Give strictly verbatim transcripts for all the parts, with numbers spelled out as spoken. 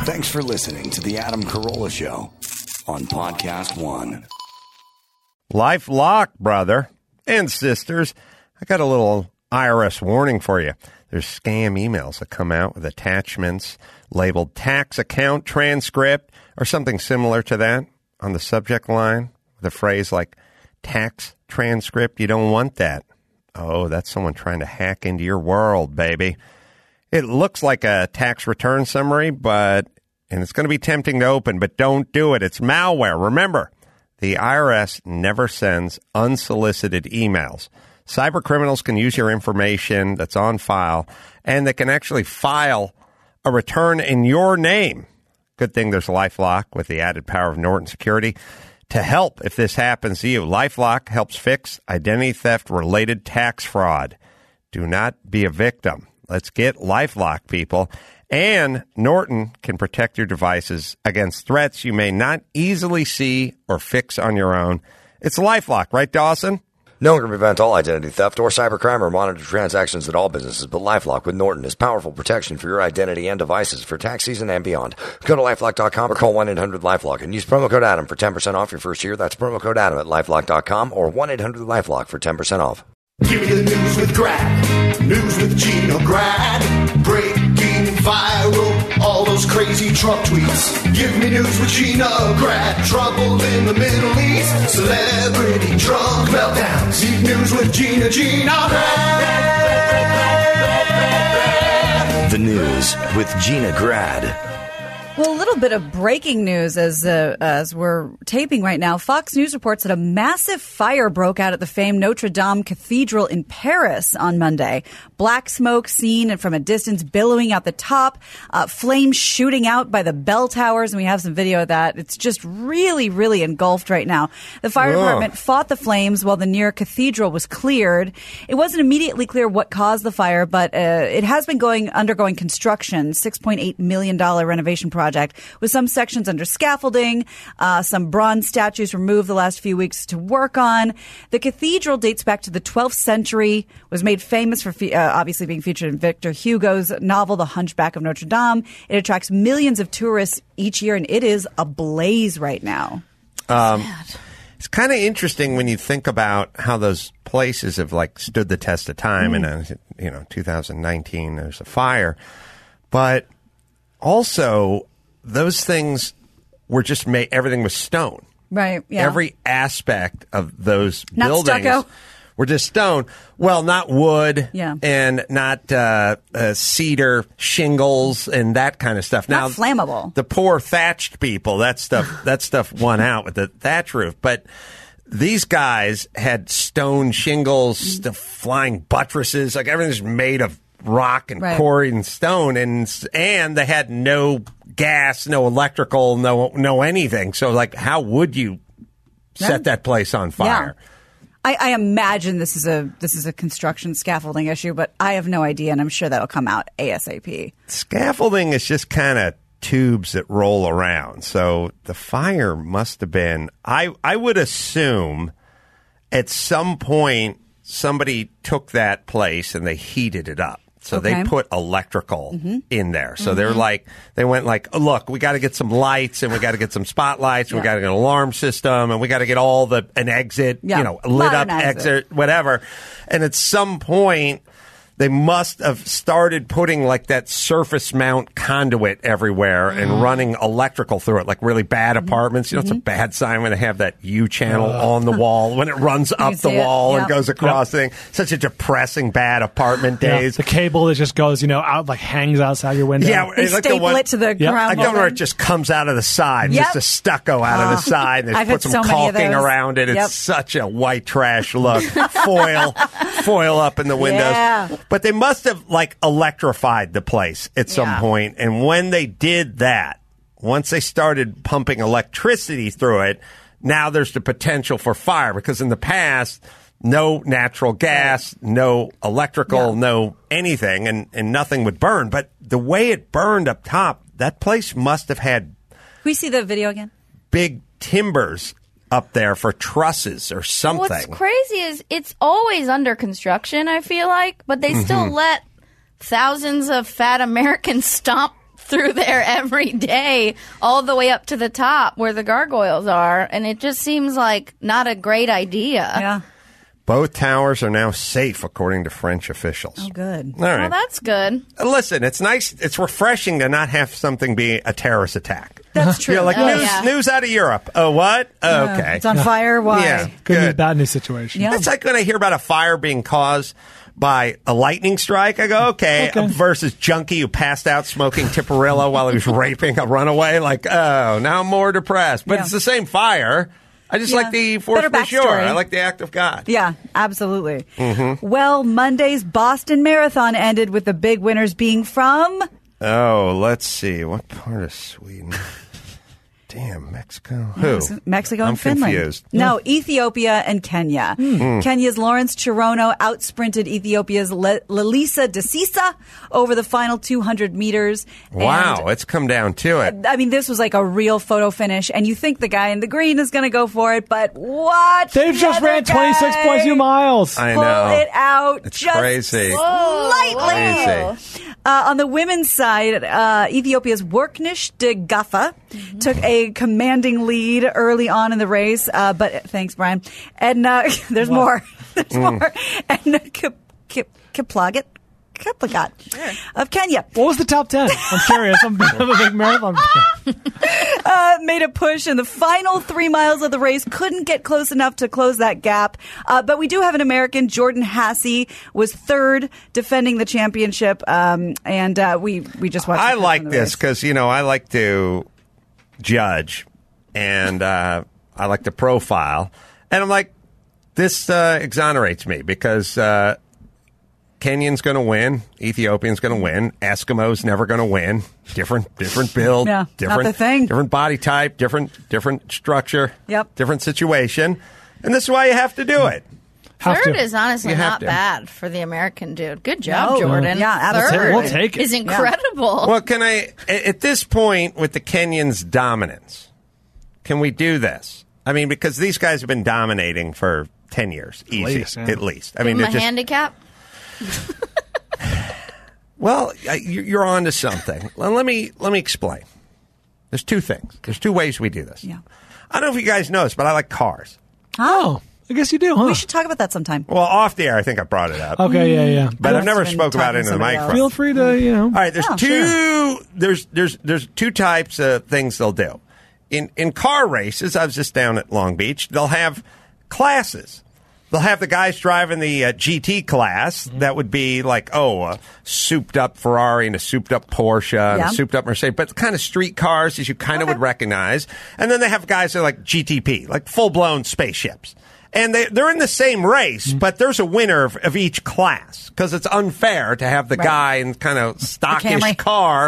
Thanks for listening to the Adam Carolla Show on Podcast One. LifeLock, brother and sisters. I got a little I R S warning for you. There's scam emails that come out with attachments labeled tax account transcript or something similar to that on the subject line with a phrase like tax transcript. You don't want that. Oh, that's someone trying to hack into your world, baby. It looks like a tax return summary, but and it's going to be tempting to open, but don't do it. It's malware. Remember, the I R S never sends unsolicited emails. Cyber criminals can use your information that's on file, and they can actually file a return in your name. Good thing there's LifeLock with the added power of Norton Security to help if this happens to you. LifeLock helps fix identity theft-related tax fraud. Do not be a victim. Let's get LifeLock, people. And Norton can protect your devices against threats you may not easily see or fix on your own. It's LifeLock, right, Dawson? No one can prevent all identity theft or cybercrime or monitor transactions at all businesses, but LifeLock with Norton is powerful protection for your identity and devices for tax season and beyond. Go to LifeLock dot com or call one eight hundred LifeLock and use promo code Adam for ten percent off your first year. That's promo code Adam at LifeLock dot com or one eight hundred LifeLock for ten percent off. Give me the news with Grad. News with Gina Grad. Breaking viral. All those crazy Trump tweets. Give me news with Gina Grad. Trouble in the Middle East. Celebrity drunk meltdowns. Deep news with Gina Gina Grad. The news with Gina Grad. Well, a little bit of breaking news as uh, as we're taping right now. Fox News reports that a massive fire broke out at the famed Notre Dame Cathedral in Paris on Monday. Black smoke seen and from a distance billowing out the top, uh, flames shooting out by the bell towers, and we have some video of that. It's just really, really engulfed right now. The fire Whoa. department fought the flames while the near cathedral was cleared. It wasn't immediately clear what caused the fire, but uh, it has been going undergoing construction, six point eight million dollars renovation project. Project, with some sections under scaffolding, uh, some bronze statues removed the last few weeks to work on. The cathedral dates back to the twelfth century, was made famous for fe- uh, obviously being featured in Victor Hugo's novel, The Hunchback of Notre Dame. It attracts millions of tourists each year, and it is ablaze right now. Um, it's kind of interesting when you think about how those places have like stood the test of time. Mm. And uh, you know, two thousand nineteen, there's a fire, but also those things were just made, everything was stone. Right, yeah. Every aspect of those not buildings stucco. Were just stone. Well, not wood yeah. and not uh, uh, cedar shingles and that kind of stuff. Not now, flammable. The poor thatched people, that stuff, that stuff won out with the thatch roof. But these guys had stone shingles, mm. the flying buttresses, like everything's made of rock and right. quarry and stone, and and they had no gas, no electrical, no no anything. So, like, how would you set yeah. that place on fire? Yeah. I, I imagine this is a this is a construction scaffolding issue, but I have no idea, and I'm sure that'll come out ASAP. Scaffolding is just kind of tubes that roll around. So the fire must have been. I I would assume at some point somebody took that place and they heated it up. So okay. they put electrical mm-hmm. in there. So mm-hmm. they're like, they went like, oh, look, we got to get some lights and we got to get some spotlights and yeah. we got to get an alarm system and we got to get all the, an exit, yeah. you know, lit up Modernize exit, whatever. And at some point, they must have started putting like that surface mount conduit everywhere mm. and running electrical through it, like really bad mm-hmm. apartments. You know, mm-hmm. it's a bad sign when they have that U channel uh. on the wall when it runs up the wall yep. and goes across yep. the thing. Such a depressing bad apartment days. Yeah, the cable that just goes, you know, out, like hangs outside your window. Yeah, they it's like staple the one, it to the yep. ground. I don't know where it just comes out of the side, yep. just a stucco out of the side. And they I've put had some so many of caulking those. around it. It's Yep. such a white trash look. foil, foil up in the windows. Yeah. But they must have like electrified the place at some Yeah. point. And when they did that, once they started pumping electricity through it, now there's the potential for fire because in the past, no natural gas, no electrical, Yeah. no anything, and, and nothing would burn. But the way it burned up top, that place must have had Can we see the video again? big timbers up there for trusses or something. What's crazy is it's always under construction, I feel like, but they still Mm-hmm. let thousands of fat Americans stomp through there every day, all the way up to the top where the gargoyles are, and it just seems like not a great idea. Yeah. Both towers are now safe, according to French officials. Oh, good. All right. Well, that's good. Listen, it's nice. It's refreshing to not have something be a terrorist attack. That's true. You're like, Oh, news, yeah. news out of Europe. Oh, what? Oh, Uh, okay. It's on fire. Why? Yeah. Good news, Good. bad news situation. Yeah. It's like when I hear about a fire being caused by a lightning strike, I go, okay, Okay. versus junkie who passed out smoking Tipperillo while he was raping a runaway. Like, oh, now I'm more depressed. But Yeah. it's the same fire. I just Yeah. like the force Better majeure. backstory. I like the act of God. Yeah, absolutely. Mm-hmm. Well, Monday's Boston Marathon ended with the big winners being from Oh, let's see. What part of Sweden? Damn, Mexico. Who? Mexico and I'm Finland. confused. No, Ethiopia and Kenya. Hmm. Kenya's Lawrence Chirono outsprinted Ethiopia's Le- Lalisa Desisa over the final two hundred meters. Wow, And, it's come down to it. I mean, this was like a real photo finish, and you think the guy in the green is going to go for it, but what? They just ran twenty-six point two miles. I Pull know. it out. It's just crazy. Slightly. Crazy. Uh, on the women's side, uh, Ethiopia's Worknish de Gaffa Mm-hmm. took a commanding lead early on in the race. Uh, but thanks, Brian. Edna, there's more. There's Mm. more. Edna Kip, Kip, Kiplagat. Kiplagat of Kenya What was the top ten? I'm curious. I'm, I'm a big marathon fan. uh, made a push in the final three miles of the race. Couldn't get close enough to close that gap. Uh, but we do have an American. Jordan Hassey was third, defending the championship. Um, and uh, we we just watched. I the clip like from the this race. because, you know, I like to judge and uh, I like to profile. And I'm like, this uh, exonerates me because uh, Kenyan's going to win. Ethiopian's going to win. Eskimo's never going to win. Different different build. Yeah, not different, the thing. Different body type. Different different structure. Yep. Different situation. And this is why you have to do it. Have Third to. is honestly You have not to. bad for the American dude. Good job, No. Jordan. Yeah, absolutely. Third We'll take it. is incredible. Well, can I, at this point, with the Kenyans' dominance, can we do this? I mean, because these guys have been dominating for ten years, easy, least, yeah. at least. I Give mean, him they're a just, handicap. well, I- you- you're on to something. Well, let me let me explain. There's two things. There's two ways we do this. Yeah. I don't know if you guys noticed, but I like cars. Oh, I guess you do, huh? We should talk about that sometime. Well, off the air, I think I brought it up, Okay, yeah, yeah. but I I've never must've been spoke about talking it to into the somebody else. microphone. Feel free to, you know. All right, there's Oh, two sure. there's there's there's two types of things they'll do. In in car races, I was just down at Long Beach, they'll have classes. They'll have the guys driving the uh, G T class. That would be like, oh, a souped up Ferrari and a souped up Porsche and Yeah. a souped up Mercedes, but kind of street cars as you kind of Okay. would recognize. And then they have guys that are like G T P, like full blown spaceships. And they, they're in the same race, but there's a winner of, of each class because it's unfair to have the Right. guy in kind of stockish Camry. car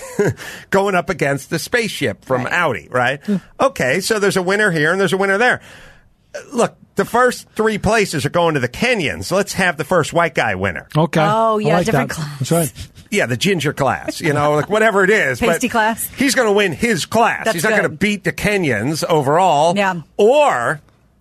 going up against the spaceship from Right. Audi, right? Okay, so there's a winner here and there's a winner there. Uh, Look, the first three places are going to the Kenyans. Let's have the first white guy winner. Okay. Oh, I yeah, like different that. class. That's right. Yeah, the ginger class, you know, like whatever it is. Pasty but class. He's going to win his class. That's He's not going to good. beat the Kenyans overall. Yeah. Or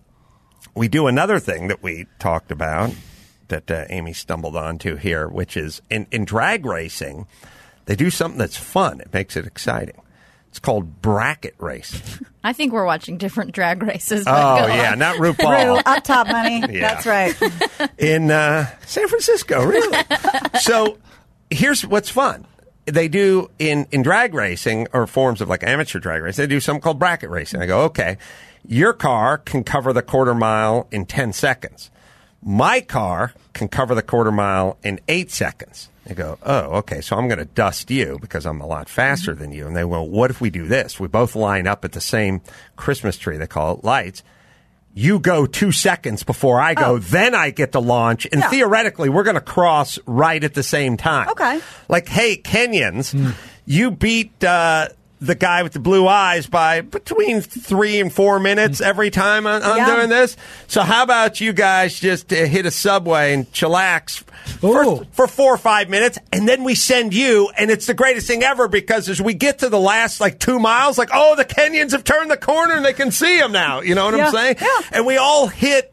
we do another thing that we talked about that uh, Amy stumbled onto here, which is in, in drag racing, they do something that's fun. It makes it exciting. It's called bracket racing. I think we're watching different drag races. but Oh, go yeah, on. not Rue, RuPaul. up top, honey. Yeah. That's right. in uh, San Francisco, really. So here's what's fun. They do in, in drag racing or forms of like amateur drag racing, they do something called bracket racing. I go, okay, your car can cover the quarter mile in ten seconds. My car can cover the quarter mile in eight seconds. They go, oh, okay, so I'm going to dust you because I'm a lot faster than you. And they go, what if we do this? We both line up at the same Christmas tree. They call it lights. You go two seconds before I go, Oh. then I get to launch. And Yeah. theoretically, we're going to cross right at the same time. Okay. Like, hey, Kenyans, you beat uh, the guy with the blue eyes by between three and four minutes every time I'm, I'm Yeah. doing this. So how about you guys just uh, hit a Subway and chillax Ooh. for, for four or five minutes, and then we send you, and it's the greatest thing ever because as we get to the last like two miles, like, oh, the Kenyans have turned the corner and they can see them now. You know what Yeah, I'm saying? yeah. And we all hit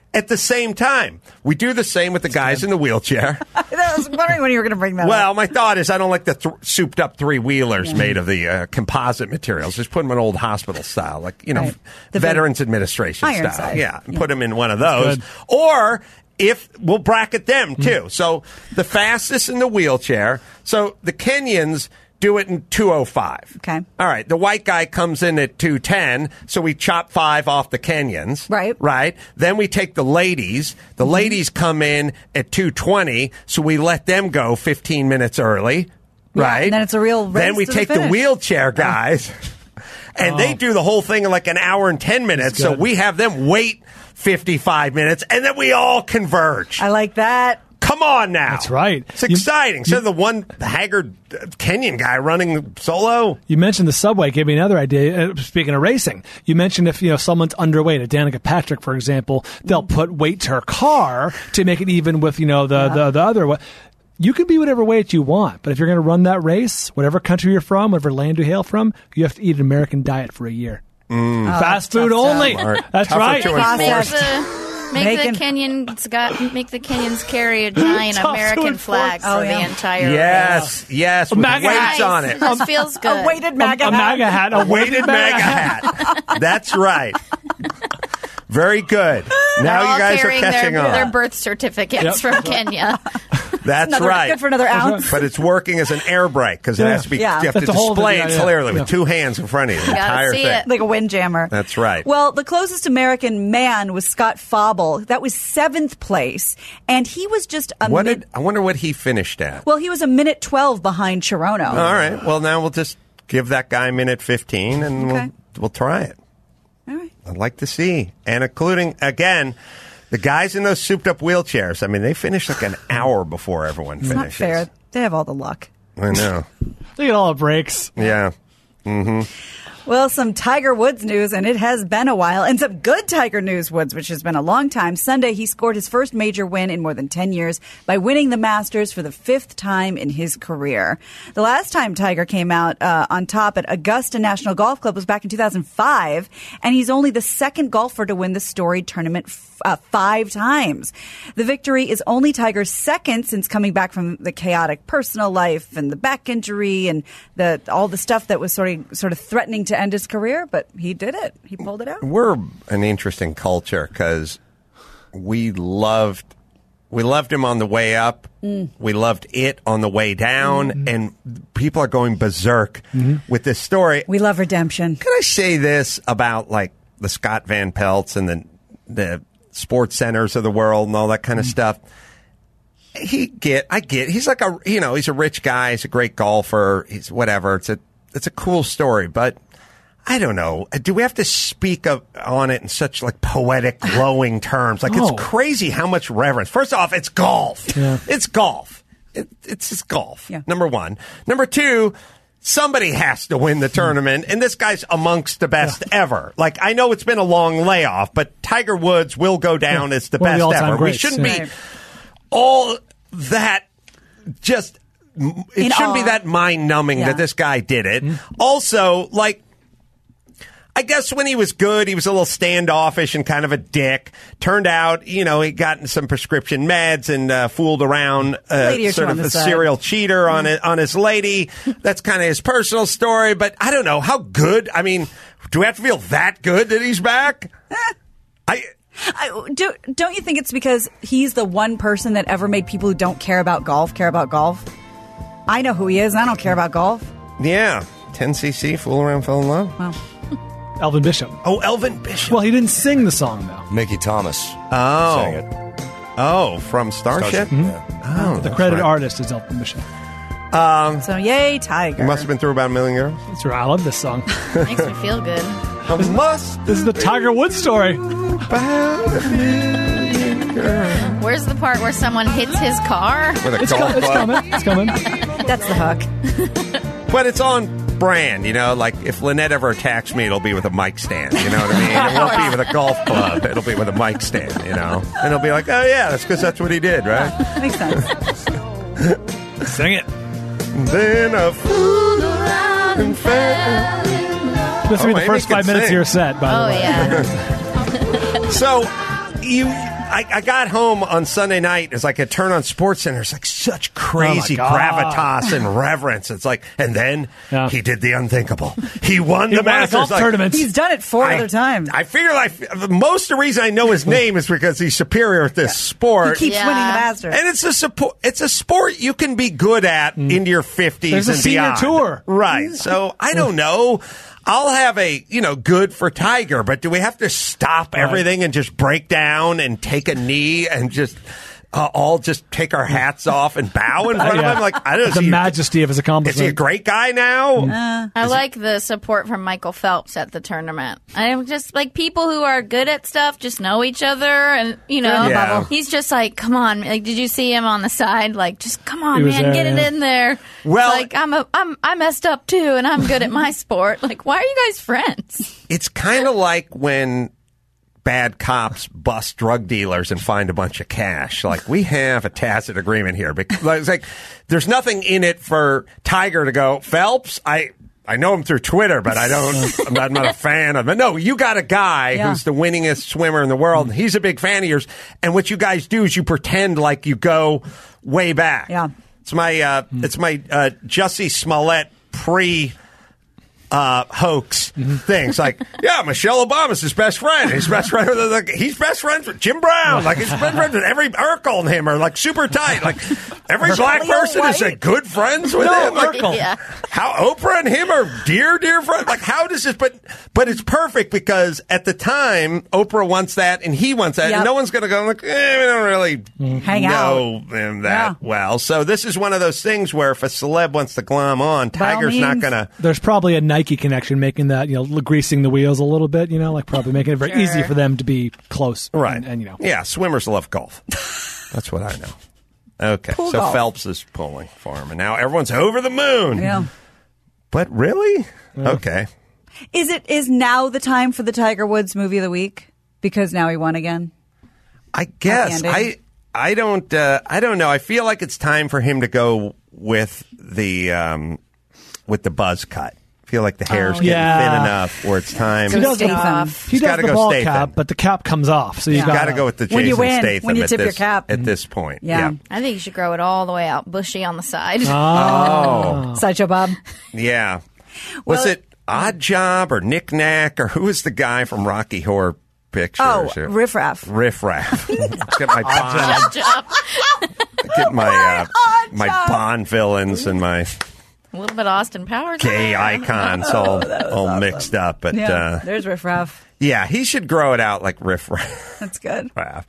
at the same time. We do the same with the guys in the wheelchair. I was wondering when you were going to bring that Well, up. my thought is I don't like the th- souped-up three-wheelers made of the uh, composite materials. Just put them in old hospital style, like, you know, Right. The Veterans Administration Iron style. side. Yeah, and Yeah. put them in one of those. good. Or if we'll bracket them, too. So the fastest in the wheelchair. So the Kenyans do it in two oh five. Okay. All right. The white guy comes in at two ten, so we chop five off the Kenyans. Right. Right. Then we take the ladies. The Mm-hmm. ladies come in at two twenty, so we let them go fifteen minutes early. Yeah, Right. and then it's a real race Then we to the take the, finish. wheelchair guys, and they do the whole thing in like an hour and ten minutes, so good. we have them wait fifty-five minutes, and then we all converge. I like that. Come on now. That's right. It's You- exciting. Instead of the one haggard uh, Kenyan guy running solo. You mentioned the subway. Gave me another idea. Uh, speaking of racing, you mentioned if you know someone's underweight, a Danica Patrick, for example, they'll put weight to her car to make it even with you know the the, the other one. You can be whatever weight you want, but if you're going to run that race, whatever country you're from, whatever land you hail from, you have to eat an American diet for a year. Fast food tough only. stuff. Smart. That's Tougher right. to Make enforce. the, make Bacon. the Kenyans got make the Kenyans carry a giant Tough to American enforce. flag for Oh, yeah. the entire Yes, yes, with MAGA weights race. on it. This feels good. A weighted A, MAGA a MAGA hat. A Weighted MAGA hat. That's right. Very good. They're Now all you guys are carrying catching their, on. their birth certificates Yep. from Kenya. That's Another- right. Good for another ounce. But it's working as an air brake because it Yeah. has to be. Yeah. You have That's to the whole display thing, it yeah, yeah. clearly Yeah. with two hands in front of you. The Gotta entire see thing. it. Like a windjammer. That's right. Well, the closest American man was Scott Fauble. That was seventh place, and he was just a What min- did I wonder what he finished at? well, he was a minute twelve behind Chirono. All right. Well, now we'll just give that guy minute fifteen, and Okay. we'll we'll try it. All right. I'd like to see, and including again. The guys in those souped-up wheelchairs, I mean, they finish like an hour before everyone It's finishes. not fair. They have all the luck. I know. Look at all the breaks. Yeah. Well, some Tiger Woods news, and it has been a while, and some good Tiger news, Woods, which has been a long time. Sunday, he scored his first major win in more than ten years by winning the Masters for the fifth time in his career. The last time Tiger came out uh, on top at Augusta National Golf Club was back in two thousand five, and he's only the second golfer to win the storied tournament f- uh, five times. The victory is only Tiger's second since coming back from the chaotic personal life and the back injury and the all the stuff that was sort of sort of threatening to end his career, but he did it. He pulled it out. We're an interesting culture because we loved we loved him on the way up. Mm. We loved it on the way down, Mm-hmm. and people are going berserk with this story. We love redemption. Can I say this about like the Scott Van Pelts and the the sports centers of the world and all that kind of stuff? He get, I get. He's like a, you know, he's a rich guy. He's a great golfer. He's whatever. It's a, it's a cool story, but I don't know. Do we have to speak of, on it in such like poetic, glowing terms? Like No. it's crazy how much reverence. First off, it's golf. Yeah. It's golf. It, it's just golf. Yeah. Number one. Number two. Somebody has to win the tournament, and this guy's amongst the best ever. Like, I know it's been a long layoff, but Tiger Woods will go down Yeah. as the One of the best all-time ever. greats, we shouldn't yeah. be Right. all that just, it In shouldn't be awe. that mind-numbing Yeah. that this guy did it. Also, like, I guess when he was good, he was a little standoffish and kind of a dick. Turned out, you know, he got some prescription meds and uh, fooled around, uh, Lady or two sort on of the a side. serial cheater on it, on his lady. That's kind of his personal story. But I don't know how good. I mean, do we have to feel that good that he's back? I. I, do, don't you think it's because he's the one person that ever made people who don't care about golf care about golf? I know who he is, and I don't care about golf. Yeah, ten C C, fool around, fell in love. Well, Elvin Bishop. Oh, Elvin Bishop. Well, he didn't sing the song though. Mickey Thomas Oh. sang it. Oh, from Starship. Starship, yeah. Oh, The that's credit right. artist is Elvin Bishop. so yay, Tiger. You must have been through about a million girls. That's right. I love this song. Makes me feel good. I must This is the Tiger Woods story. about a million girls. Where's the part where someone hits his car? With a It's, golf co- it's club. coming. It's coming. That's the hook. But it's on brand, you know, like if Lynette ever attacks me, it'll be with a mic stand, you know what I mean? It won't be with a golf club. It'll be with a mic stand, you know? And it'll be like, oh, yeah, that's because that's what he did, right? Makes sense. Sing it. Then a fool around and fell. This will Oh, be the Amy first can five minutes sing. of your set, by Oh the way. yeah. So, you, I, I got home on Sunday night. It's like I turn on SportsCenter. It's like such crazy Oh, my God. gravitas and reverence. It's like, and then Yeah. he did the unthinkable. He won He the won a Masters. golf Like, tournament. He's done it four I- other times. I figure like most of the reason I know his name is because he's superior at this he sport. keeps Yeah. winning the Masters. And it's a support. It's a sport you can be good at into your fifties There's a and senior beyond. tour. Right? So I don't know. I'll have a you know good for Tiger, but do we have to stop Right. everything and just break down and take a knee and just uh, all just take our hats off and bow in front of Yeah. him? Like I don't The know. majesty of his Is he a accomplishment. great guy now? Uh, I like the support from Michael Phelps at the tournament. I'm just like people who are good at stuff just know each other, and you know, Yeah. bubble. he's just like, come on, like, did you see him on the side? Like, just come on, He was man, there, get it yeah. in there. Well- like I'm a, I'm, I messed up too, and I'm good at my sport. Like, why are you guys friends? It's kind of like when bad cops bust drug dealers and find a bunch of cash. Like, we have a tacit agreement here. Because it's like, there's nothing in it for Tiger to go, Phelps, I... I know him through Twitter, but I don't. I'm not, I'm not a fan of him. No, you got a guy Yeah. who's the winningest swimmer in the world. And he's a big fan of yours. And what you guys do is you pretend like you go way back. Yeah. It's my uh, it's my uh, Jussie Smollett pre. Uh, hoax things like, yeah, Michelle Obama's his best friend. His best friend, like, he's best friends with Jim Brown. Like, he's best friends with every Urkel and him are like super tight. Like, every black Leo person is White. like good friends with No, him. Like, Urkel. Yeah. how Oprah and him are dear, dear friends. Like, how does this? But but it's perfect because at the time Oprah wants that and he wants that, Yep. and no one's going to go like, eh, we don't really Hang know out. him that Yeah. well. So this is one of those things where if a celeb wants to glom on, By all Tiger's not means. going to. There's probably a Nike connection making that, you know, greasing the wheels a little bit, you know, like probably making it very Sure. easy for them to be close. Right. And, and, you know. Yeah, swimmers love golf. That's what I know. Okay, Pool so golf. Phelps is pulling for him, and now everyone's over the moon. Yeah. But really? Okay. Is it is now the time for the Tiger Woods movie of the week because now he won again? I guess ending. I I don't uh, I don't know. I feel like it's time for him to go with the um, with the buzz cut. I feel like the hair's getting Yeah. thin enough where it's time. He Go does Statham. off. He He's does gotta the go ball Statham. cap, but the cap comes off. So you've Yeah. got Got to go with the When you Jason win, Statham when you at tip your this, cap. at this point. Yeah. I think you should grow it all the way out, bushy on the side. Oh, Sideshow Bob. yeah. Was Well- it Odd Job or Knick Knack or who was the guy from Rocky Horror Picture Oh, Show. Riff Raff. Riff Raff. Get my Bond, Good job. get my uh, Odd my job. Bond villains and my A little bit of Austin Powers. gay icons all Oh, all mixed up. But Yeah, uh, there's Riff Raff. yeah, he should grow it out like Riff Raff. That's good. By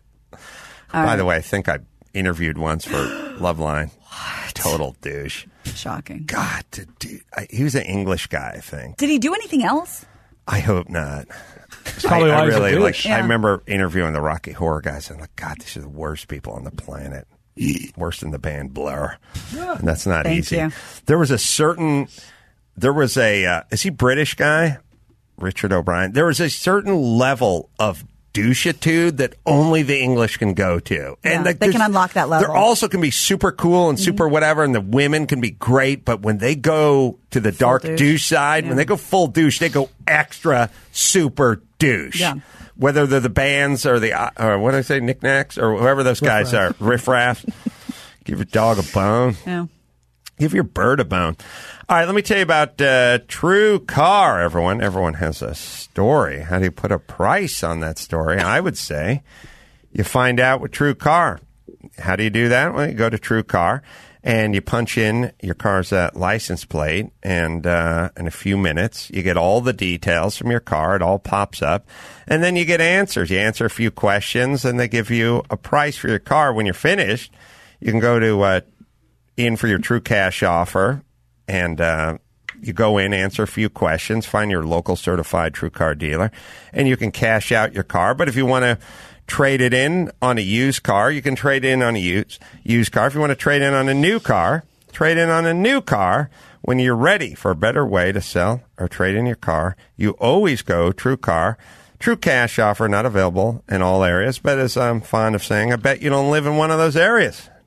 the way, I think I interviewed once for Loveline. Total douche. Shocking. God, to do, I, he was an English guy, I think. Did he do anything else? I hope not. probably I, I why he's a really douche. like. Yeah. I remember interviewing the Rocky Horror guys. I'm like, God, these are the worst people on the planet. Worse than the band Blur, and that's not Thank easy. you. There was a certain. There was a. Uh, is he British guy? Richard O'Brien. There was a certain level of douchitude that only the English can go to, Yeah, and like, they can there's- unlock that level. There also can be super cool and super whatever, and the women can be great. But when they go to the dark douche, douche. side, when Yeah. they go full douche, they go extra super douche. Yeah. Whether they're the bands or the uh, or what did I say, knickknacks or whoever those guys are, riff raff. Give your dog a bone. Yeah. Give your bird a bone. All right, let me tell you about uh, True Car, everyone. Everyone has a story. How do you put a price on that story? I would say you find out with True Car. How do you do that? Well, you go to True Car and you punch in your car's uh, license plate, and uh, in a few minutes, you get all the details from your car. It all pops up, and then you get answers. You answer a few questions, and they give you a price for your car. When you're finished, you can go to uh, in for your True Cash offer, and uh, you go in, answer a few questions, find your local certified True Car dealer, and you can cash out your car. But if you want to trade it in on a used car, you can trade in on a used, used car. If you want to trade in on a new car, trade in on a new car. When you're ready for a better way to sell or trade in your car, you always go True Car. True Cash offer not available in all areas, but as I'm fond of saying, I bet you don't live in one of those areas.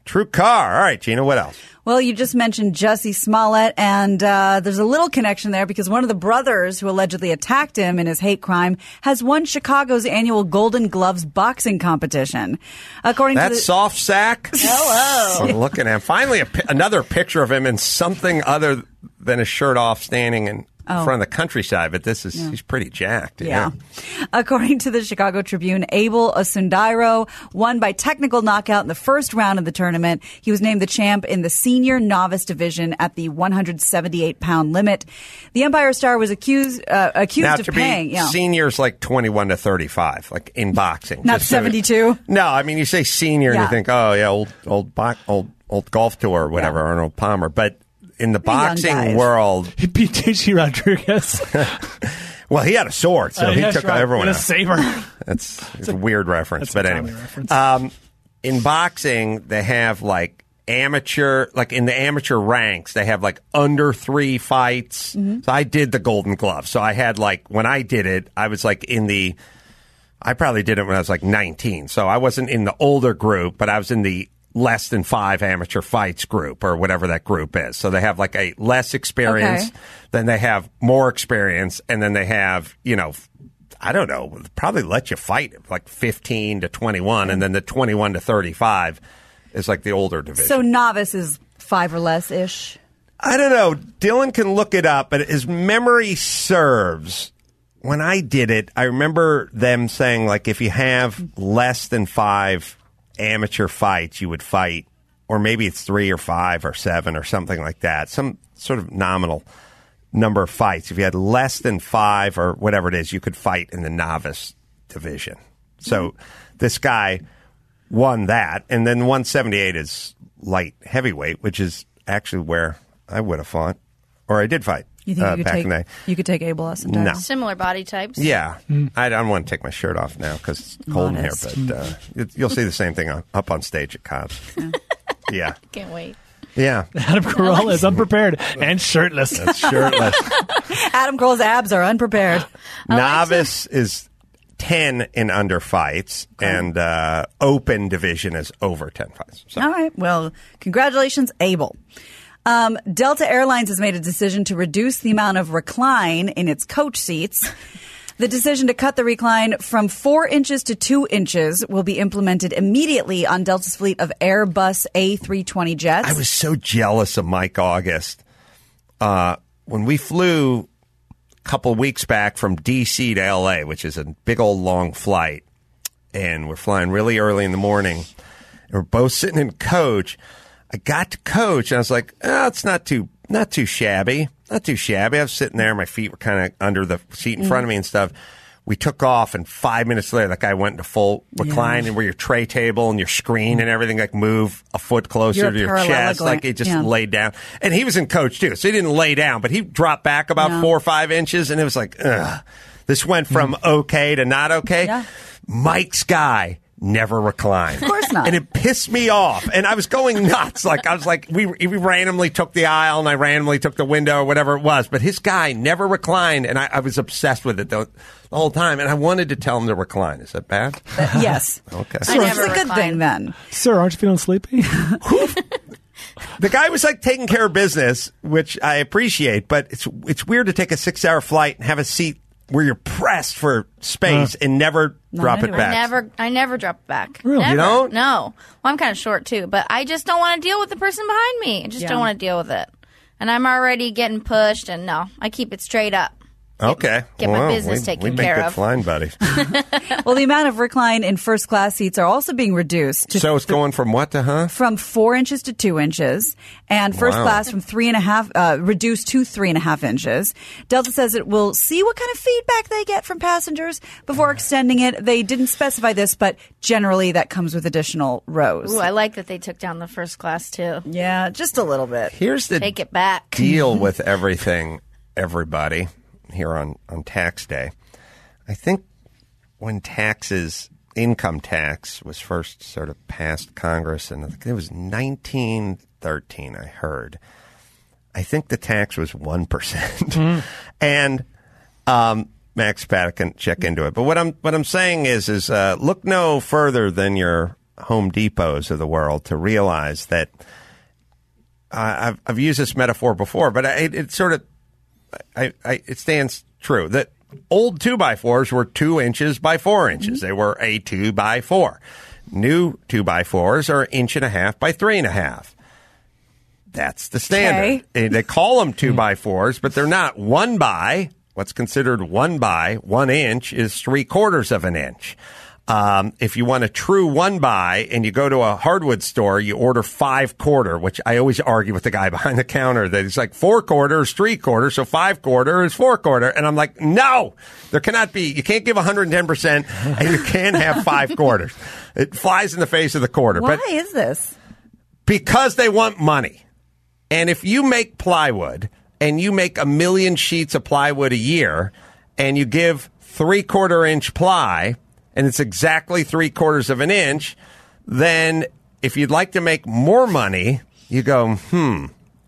True car. All right, Gina, what else? Well, you just mentioned Jussie Smollett, and uh, there's a little connection there because one of the brothers who allegedly attacked him in his hate crime has won Chicago's annual Golden Gloves boxing competition. According That to the- soft sack? Hello. I'm looking at him. Finally, a, pi- another picture of him in something other than a shirt off standing in Oh. front of the countryside, but this is, he's pretty jacked. Yeah. According to the Chicago Tribune, Abel Asundairo won by technical knockout in the first round of the tournament. He was named the champ in the senior novice division at the one hundred seventy-eight pound limit. The Empire star was accused uh, accused Now, of to paying. be Yeah. seniors like twenty-one to thirty-five, like in boxing. Not Just so- seventy-two? No, I mean, you say senior and Yeah. you think, oh, yeah, old old bo- old, old golf tour or whatever, Yeah. Arnold Palmer. But in the young boxing guys. world, He beat J G Rodriguez. well, he had a sword, so Uh, he yeah, took right. everyone With a out. saber. That's it's a weird reference, that's a but comedy anyway. reference. Um, in boxing, they have like amateur, like in the amateur ranks, they have like under three fights. Mm-hmm. So I did the Golden Glove. So I had like, when I did it, I was like in the, I probably did it when I was like nineteen. So I wasn't in the older group, but I was in the less than five amateur fights group or whatever that group is. So they have like a less experience, Okay. then they have more experience, and then they have, you know, I don't know, probably let you fight like fifteen to twenty-one, and then the twenty-one to thirty-five is like the older division. So novice is five or less ish. I don't know. Dylan can look it up, but as memory serves, when I did it, I remember them saying, like, if you have less than five amateur fights, you would fight, or maybe it's three or five or seven or something like that, some sort of nominal number of fights. If you had less than five or whatever it is, you could fight in the novice division. So this guy won that, and then one seventy-eight is light heavyweight, which is actually where I would have fought, or I did fight You think uh, you could back take in the day. you could take Abel Asundairo? No. Similar body types. Yeah, I don't want to take my shirt off now because it's cold in here, Modest. but uh, you- you'll see the same thing on- up on stage at Cobb's. Yeah, Can't wait. yeah, Adam Carolla is unprepared and shirtless. that's shirtless. Adam Kroll's abs are unprepared. Novice is ten and under fights, and uh, open division is over ten fights. So. All right. Well, congratulations, Abel. Um, Delta Airlines has made a decision to reduce the amount of recline in its coach seats. The decision to cut the recline from four inches to two inches will be implemented immediately on Delta's fleet of Airbus A three twenty jets. I was so jealous of Mike August. Uh, when we flew a couple of weeks back from D C to L A, which is a big old long flight, and we're flying really early in the morning, and we're both sitting in coach. I got to coach, and I was like, oh, it's not too not too shabby. Not too shabby. I was sitting there, my feet were kind of under the seat in front of me and stuff. We took off, and five minutes later, that guy went into full recline, and where your tray table and your screen and everything like move a foot closer You're to your parallelogram- chest, like he just yeah. laid down. And he was in coach too, so he didn't lay down, but he dropped back about No. four or five inches, and it was like, ugh. This went from okay to not okay. Yeah. Mike's guy never reclined. Of course not. And it pissed me off, and I was going nuts. Like I was like, we we randomly took the aisle, and I randomly took the window, or whatever it was. But his guy never reclined, and I, I was obsessed with it the, the whole time. And I wanted to tell him to recline. Is that bad? Uh, yes. Okay. I It's never a good recline. thing then. Sir, aren't you feeling sleepy? The guy was like taking care of business, which I appreciate, but it's it's weird to take a six hour flight and have a seat where you're pressed for space and never drop it anyway. back. I never, I never drop it back. Really? Never. You don't? No. Well, I'm kind of short too, but I just don't want to deal with the person behind me. I just Yeah. don't want to deal with it. And I'm already getting pushed, and no, I keep it straight up. Okay. Get my Well, business we, taken we'd make care good of. flying buddies. Well, the amount of recline in first class seats are also being reduced to So it's going from what to huh? from four inches to two inches, and first Wow. class from three and a half, uh, reduced to three and a half inches. Delta says it will see what kind of feedback they get from passengers before extending it. They didn't specify this, but generally that comes with additional rows. Ooh, I like that they took down the first class too. Yeah, just a little bit. Here's the Take it back. deal with everything, everybody, here on, on tax day. I think when taxes, income tax, was first sort of passed Congress, and I think it was nineteen thirteen, I heard. I think the tax was one percent. And um, Max Paddock can check into it. But what I'm what I'm saying is is uh, look no further than your Home Depots of the world to realize that uh, I've, I've used this metaphor before, but I, it, it sort of I, I, it stands true that old two by fours were two inches by four inches. Mm-hmm. They were a two by four. New two by fours are inch and a half by three and a half. That's the standard. Okay. They, they call them two by fours, but they're not. One by, what's considered one by, one inch is three quarters of an inch. Um, if you want a true one by and you go to a hardwood store, you order five quarter, which I always argue with the guy behind the counter that it's like four quarters, three quarters, so five quarter is four quarter. And I'm like, no, there cannot be. You can't give one hundred ten percent and you can't have five quarters. It flies in the face of the quarter. Why but is this? Because they want money. And if you make plywood and you make a million sheets of plywood a year and you give three quarter inch ply, and it's exactly three quarters of an inch, then if you'd like to make more money, you go, hmm,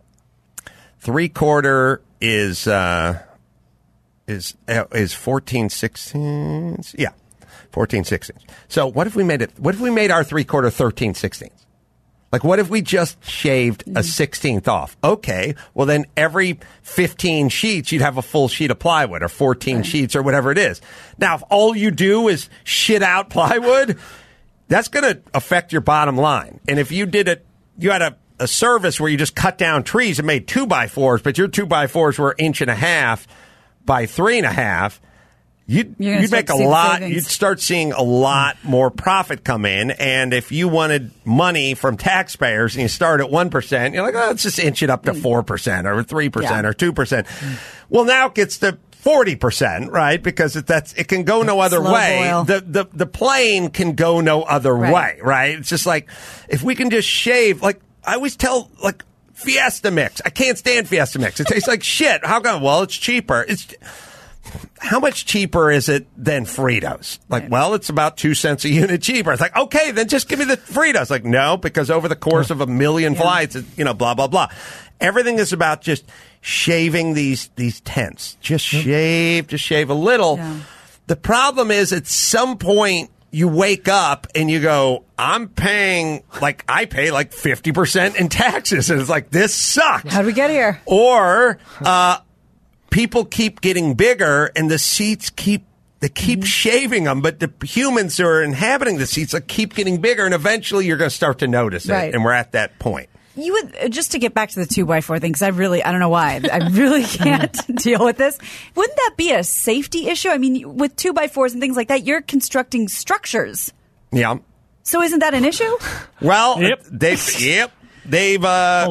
three quarter is uh, is uh, is fourteen sixteenths. Yeah, fourteen sixteenths. So what if we made it? What if we made our three quarter thirteen sixteenths? Like, what if we just shaved a sixteenth off? Okay, well, then every fifteen sheets, you'd have a full sheet of plywood, or fourteen right. sheets, or whatever it is. Now, if all you do is shit out plywood, that's going to affect your bottom line. And if you did it, you had a, a service where you just cut down trees and made two by fours, but your two by fours were inch and a half by three and a half, You'd, you'd make a lot. You'd start seeing a lot more profit come in. And if you wanted money from taxpayers and you start at one percent, you're like, oh, let's just inch it up to four percent or three percent yeah. or two percent. Well, now it gets to forty percent, right? Because it, that's, it can go no other Slow way. boil. The, the, the plane can go no other right. way, right? It's just like, if we can just shave, like, I always tell, like, Fiesta Mix. I can't stand Fiesta Mix. It tastes like shit. How come? Well, it's cheaper. It's, how much cheaper is it than Fritos? Like, right. well, it's about two cents a unit cheaper. It's like, okay, then just give me the Fritos. Like, no, because over the course of a million yeah. flights, you know, blah, blah, blah. Everything is about just shaving these, these tents. Just mm-hmm. shave, just shave a little. Yeah. The problem is at some point you wake up and you go, I'm paying, like, I pay like fifty percent in taxes. And it's like, this sucks. How'd we get here? Or, uh, people keep getting bigger, and the seats keep they keep mm-hmm. shaving them, but the humans who are inhabiting the seats like, keep getting bigger, and eventually you're going to start to notice right. it, and we're at that point. You would just to get back to the two by four thing, because I really I don't know why I really can't deal with this. Wouldn't that be a safety issue? I mean, with two by fours and things like that, you're constructing structures. Yeah. So isn't that an issue? Well, yep. they've yep they've. Uh,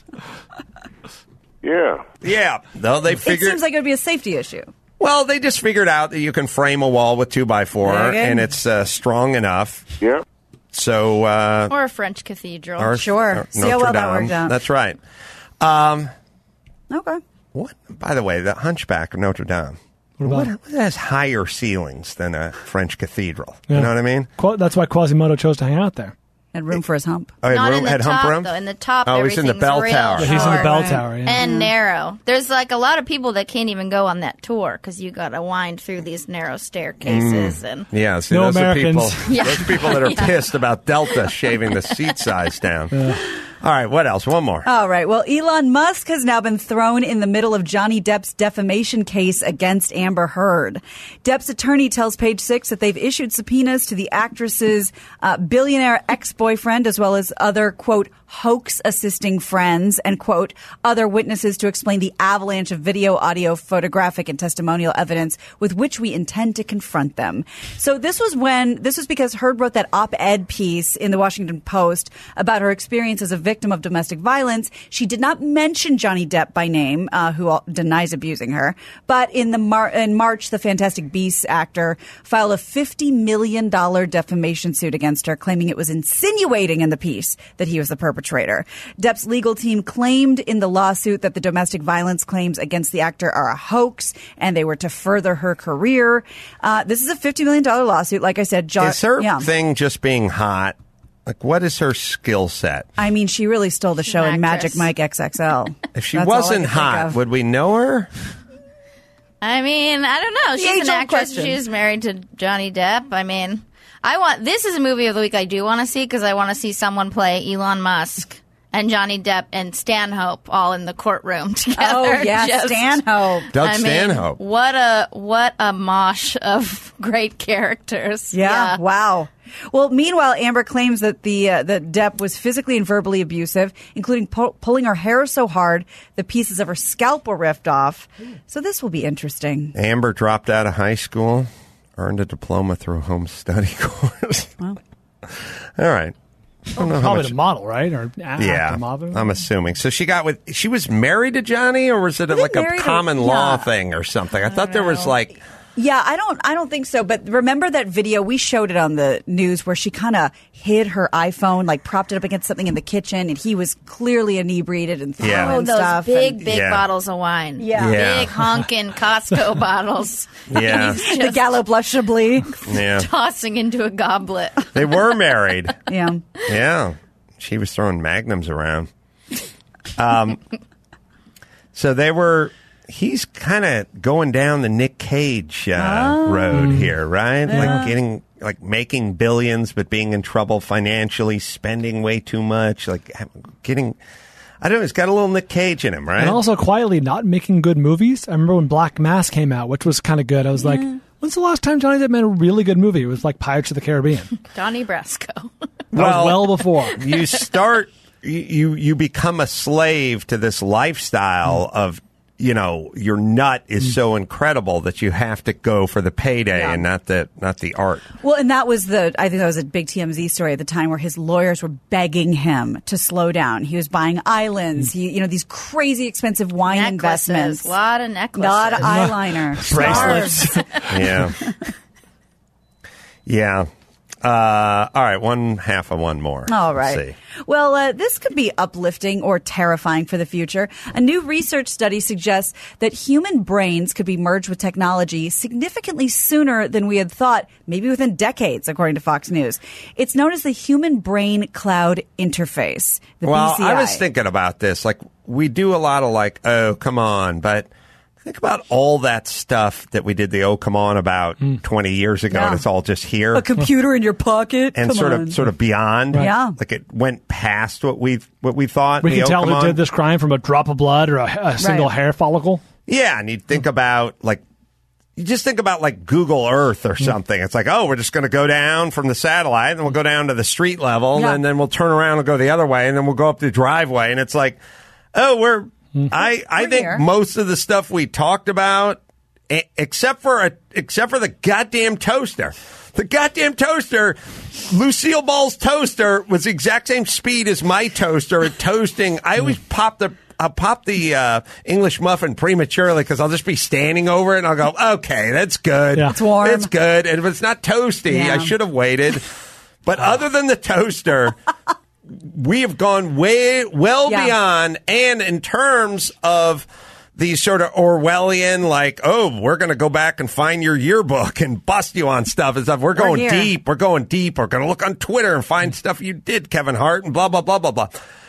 Yeah. Yeah. No, they figured. It seems like it would be a safety issue. Well, they just figured out that you can frame a wall with two by four, okay. and it's uh, strong enough. Yeah. So. Uh, or a French cathedral. Or, sure. Or See how well that worked out. That's right. Um, okay. What? By the way, the Hunchback of Notre Dame. What, what, what has higher ceilings than a French cathedral? Yeah. You know what I mean? That's why Quasimodo chose to hang out there. Had room for his hump. Oh, Not room, in the had top, hump room? though. In the top, oh, he's in the bell real tower. short. He's in the bell tower, yeah. And narrow. There's like a lot of people that can't even go on that tour because you got to wind through these narrow staircases. Mm. and Yeah, see, no those Americans. are people, Yeah. those are people that are Yeah. pissed about Delta shaving the seat size down. Yeah. All right, what else? One more. All right. Well, Elon Musk has now been thrown in the middle of Johnny Depp's defamation case against Amber Heard. Depp's attorney tells Page Six that they've issued subpoenas to the actress's uh, billionaire ex-boyfriend, as well as other, quote, hoax assisting friends and, quote, other witnesses to explain the avalanche of video, audio, photographic, and testimonial evidence with which we intend to confront them. So this was when, this was because Heard wrote that op-ed piece in the Washington Post about her experience as a victim of domestic violence. She did not mention Johnny Depp by name, uh, who denies abusing her. But in the Mar- in March, the Fantastic Beasts actor filed a fifty million dollars defamation suit against her, claiming it was insinuating in the piece that he was the perpetrator. Depp's legal team claimed in the lawsuit that the domestic violence claims against the actor are a hoax, and they were to further her career. Uh, this is a fifty million dollars lawsuit. Like I said, jo- is her yeah. thing just being hot? Like, what is her skill set? I mean, she really stole the She's show an in Magic actress. Mike X X L. If she That's all I wasn't can think hot, of. would we know her? I mean, I don't know. The She's an age-old actress. question. She's married to Johnny Depp. I mean, I want this is a movie of the week I do want to see because I want to see someone play Elon Musk and Johnny Depp and Stanhope all in the courtroom together. Oh, yeah, Just- Stanhope. Doug I mean, Stanhope. what a what a mosh of great characters. Yeah, wow. Well, meanwhile, Amber claims that the uh, that Depp was physically and verbally abusive, including pu- pulling her hair so hard the pieces of her scalp were ripped off. So this will be interesting. Amber dropped out of high school, earned a diploma through a home study course. Wow. All right. I don't know how Probably much. the model, right? Or act Yeah, the model. I'm assuming. So she got with. She was married to Johnny, or was it Was it like a married or- common law yeah. thing or something? I, thought there was like. Yeah, I don't I don't think so. But remember that video? We showed it on the news where she kind of hid her iPhone, like propped it up against something in the kitchen, and he was clearly inebriated and throwing Yeah. Oh, those stuff. big, and big Yeah. bottles of wine. Yeah. Yeah. Big honking Costco bottles. Yeah. He's the just Gallo Blush Chablis. Yeah, tossing into a goblet. they were married. Yeah. Yeah, she was throwing magnums around. Um, so they were. He's kind of going down the Nick Cage uh, Oh. road here, right? Like getting, like making billions, but being in trouble financially, spending way too much, like getting. I don't know. He's got a little Nick Cage in him, right? And also quietly not making good movies. I remember when Black Mass came out, which was kind of good. I was like, when's the last time Johnny Depp made a really good movie? It was like Pirates of the Caribbean. Donnie Brasco. That was well before. you start you, you you become a slave to this lifestyle of, you know, your nut is so incredible that you have to go for the payday Yeah. and not the not the art. Well, and that was the, I think that was a big T M Z story at the time where his lawyers were begging him to slow down. He was buying islands, he, you know, these crazy expensive wine Necklaces. investments. A lot of necklaces. A lot of eyeliner. Bracelets. Scarves. Yeah. Yeah. Uh, all right, one half of one more. All Let's right. see. Well, uh, this could be uplifting or terrifying for the future. A new research study suggests that human brains could be merged with technology significantly sooner than we had thought, maybe within decades, according to Fox News. It's known as the Human Brain Cloud Interface, the Well, B C I. I was thinking about this. Like, we do a lot of like, oh, come on, but think about all that stuff that we did the oh, come on about twenty years ago, Yeah. and it's all just here. A computer in your pocket? and Come sort on. of sort of beyond. Yeah. Like it went past what we what we thought. We the, can oh, tell come who on. did this crime from a drop of blood or a, a single Right. hair follicle. Yeah, and you think about like you just think about like Google Earth or something. It's like, oh, we're just going to go down from the satellite, and we'll go down to the street level, Yeah. and then we'll turn around and go the other way, and then we'll go up the driveway, and it's like, oh, we're. I I We're think here. most of the stuff we talked about, e- except for a except for the goddamn toaster. The goddamn toaster, Lucille Ball's toaster was the exact same speed as my toaster at toasting. I always pop the I'll pop the uh, English muffin prematurely because I'll just be standing over it and I'll go, okay, that's good. Yeah. It's warm. It's good. And if it's not toasty, Yeah. I should have waited. But other than the toaster, we have gone way well Yeah. beyond. And in terms of these sort of Orwellian, like, oh, we're going to go back and find your yearbook and bust you on stuff and stuff. We're going here. deep. We're going deep. We're going to look on Twitter and find stuff you did, Kevin Hart, and blah, blah, blah, blah, blah.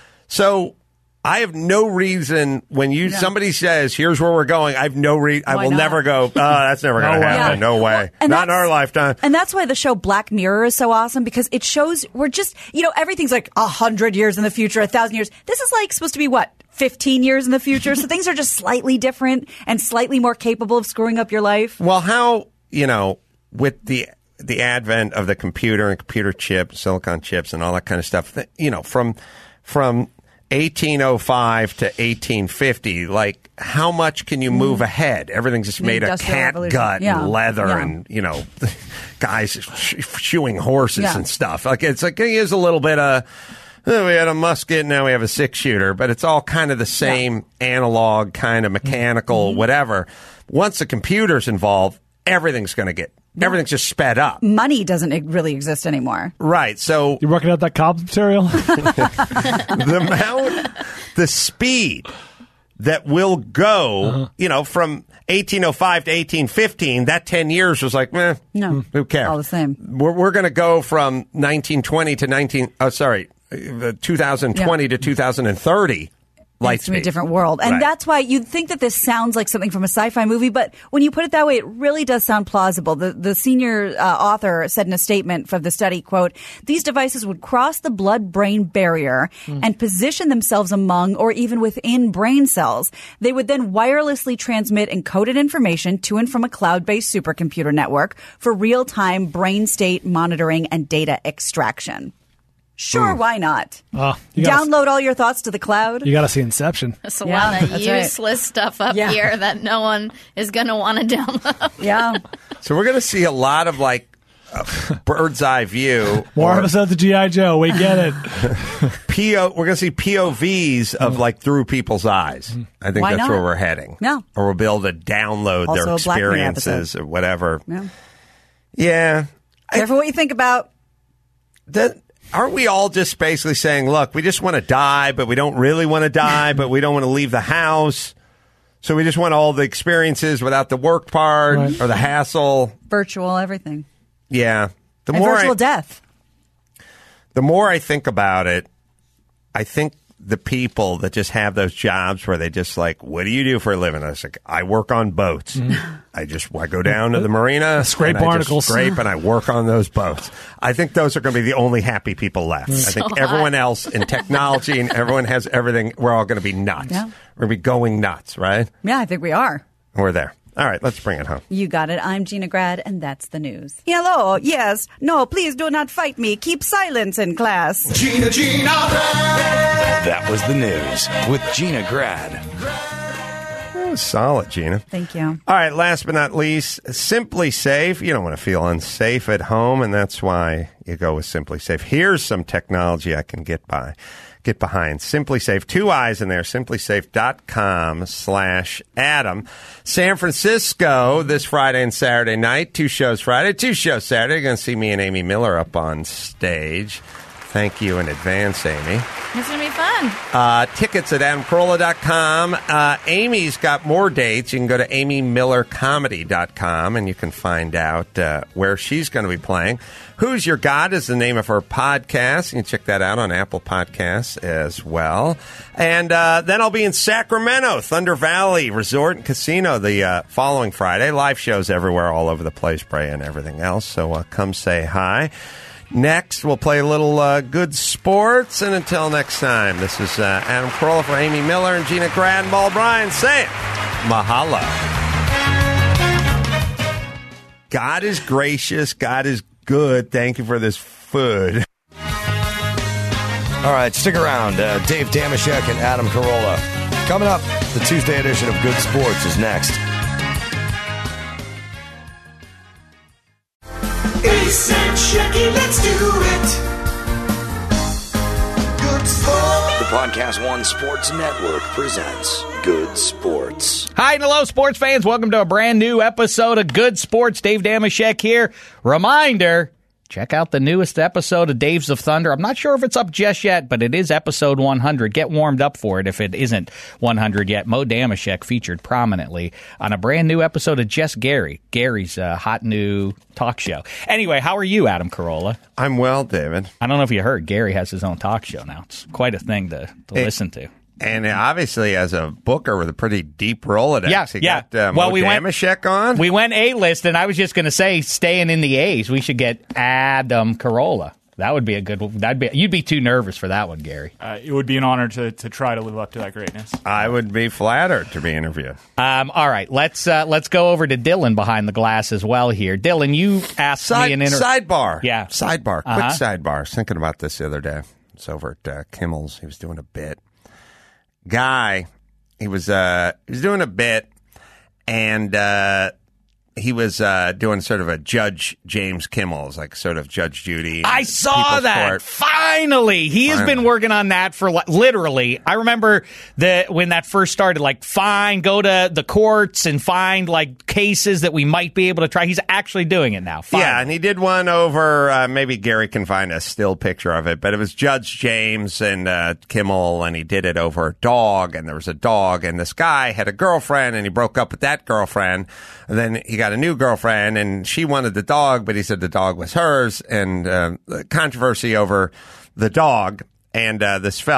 So I have no reason when you somebody says, here's where we're going, I have no reason. I Why will not? never go, oh, that's never going to No way. happen. Yeah. No way. Well, and Not in that's- our lifetime. And that's why the show Black Mirror is so awesome because it shows we're just, you know, everything's like a hundred years in the future, a thousand years. This is like supposed to be what? fifteen years in the future. So things are just slightly different and slightly more capable of screwing up your life. Well, how, you know, with the the advent of the computer and computer chips, silicon chips, and all that kind of stuff, th- you know, from from eighteen oh five to eighteen fifty, like how much can you move ahead? Everything's just The made of Industrial cat Revolution. gut Yeah. and leather Yeah. and, you know, guys sh- shoeing horses Yeah. and stuff. Like it's like it is a little bit of. Oh, we had a musket, now we have a six shooter, but it's all kind of the same analog, kind of mechanical, Mm-hmm. whatever. Once the computer's involved, everything's going to get, everything's just sped up. Money doesn't e- really exist anymore. Right. So You working out that Cobb's material? the amount, the speed that will go, Uh-huh. you know, from eighteen oh five to eighteen fifteen, that ten years was like, eh, No. who cares? All the same. We're, we're going to go from nineteen twenty to nineteen, oh, sorry, uh, two thousand twenty Yeah. to two thousand thirty. light It's from a speed. different world. And Right. that's why you'd think that this sounds like something from a sci-fi movie, but when you put it that way, it really does sound plausible. The the senior uh, author said in a statement from the study, quote, these devices would cross the blood-brain barrier mm. and position themselves among or even within brain cells. They would then wirelessly transmit encoded information to and from a cloud-based supercomputer network for real-time brain state monitoring and data extraction. Sure, Mm. why not? Oh, you gotta, Download all your thoughts to the cloud. You got to see Inception. That's a Yeah, lot of that's right. useless stuff up Yeah. here that no one is going to want to download. Yeah. So we're going to see a lot of like uh, bird's eye view. More or episodes of G I. Joe. We get it. P O. We're going to see P O Vs of like through people's eyes. I think Why that's not? where we're heading. Yeah. Or we'll be able to download Also their a Black Mirror experiences episode. or whatever. Yeah. Yeah. Careful what you think about. That. Aren't we all just basically saying, look, we just want to die, but we don't really want to die, but we don't want to leave the house. So we just want all the experiences without the work part Right. or the hassle. Virtual everything. Yeah. The And more virtual I, death. the more I think about it, I think the people that just have those jobs where they just like, what do you do for a living? I was like, I work on boats. I just I go down to the marina, Scrape and I just barnacles. scrape, and I work on those boats. I think those are going to be the only happy people left. I think So everyone hot. else in technology and everyone has everything. We're all going to be nuts. Yeah. We're going to be going nuts, right? Yeah, I think we are. We're there. All right, let's bring it home. You got it. I'm Gina Grad, and that's the news. Hello. Yes. No, please do not fight me. Keep silence in class. Gina, Gina Grad. That was the news with Gina Grad. That was solid, Gina. Thank you. All right, last but not least, Simply Safe. You don't want to feel unsafe at home, and that's why you go with Simply Safe. Here's some technology I can get by. Get behind. Simply Safe. Two eyes in there. simplysafe.com slash Adam. San Francisco this Friday and Saturday night. Two shows Friday, two shows Saturday. You're going to see me and Amy Miller up on stage. Thank you in advance, Amy. It's going to be fun. Uh, tickets at adam carolla dot com. Uh, Amy's got more dates. You can go to amy miller comedy dot com and you can find out uh, where she's going to be playing. Who's Your God is the name of her podcast. You can check that out on Apple Podcasts as well. And uh, then I'll be in Sacramento, Thunder Valley Resort and Casino the uh, following Friday. Live shows everywhere, all over the place, Brea and everything else. So uh, come say hi. Next, we'll play a little uh, good sports. And until next time, this is uh, Adam Carolla for Amy Miller and Gina Grad and Ball Bryan saying mahalo. God is gracious. God is good. Thank you for this food. All right, stick around. Uh, Dave Damashek and Adam Carolla. Coming up, the Tuesday edition of Good Sports is next. Ace and Shecky, let's do it. Good sport. The Podcast One Sports Network presents Good Sports. Hi and hello, sports fans. Welcome to a brand new episode of Good Sports. Dave Damashek here. Reminder, check out the newest episode of Daves of Thunder. I'm not sure if it's up just yet, but it is episode one hundred. Get warmed up for it if it isn't one hundred yet. Mo Damashek featured prominently on a brand new episode of Just Gary, Gary's uh, hot new talk show. Anyway, how are you, Adam Carolla? I'm well, David. I don't know if you heard, Gary has his own talk show now. It's quite a thing to, to Hey. listen to. And obviously, as a booker with a pretty deep Rolodex, Yeah, he yeah. got uh, Well, Mo we went- Damashek on. We went A-list, and I was just going to say, staying in the A's, we should get Adam Carolla. That would be a good one. That'd be, you'd be too nervous for that one, Gary. Uh, it would be an honor to, to try to live up to that greatness. I would be flattered to be interviewed. Um, all right, let's uh, let's go over to Dylan behind the glass as well here. Dylan, you asked Side, me an inter- sidebar. Yeah. Sidebar. Quick Uh-huh. sidebar. I was thinking about this the other day. It's over at uh, Kimmel's. He was doing a bit. Guy, he was uh, he was doing a bit, and uh, he was uh, doing sort of a Judge James Kimmel's, like sort of Judge Judy. I saw People's that. Court. Finally, he has Finally. been working on that for li- literally. I remember the when that first started. Like, fine, go to the courts and find like cases that we might be able to try. He's actually doing it now. Finally. Yeah, and he did one over, uh, maybe Gary can find a still picture of it, but it was Judge James and uh, Kimmel, and he did it over a dog, and there was a dog, and this guy had a girlfriend, and he broke up with that girlfriend, and then he got a new girlfriend, and she wanted the dog, but he said the dog was hers, and uh, controversy over the dog, and uh, this fella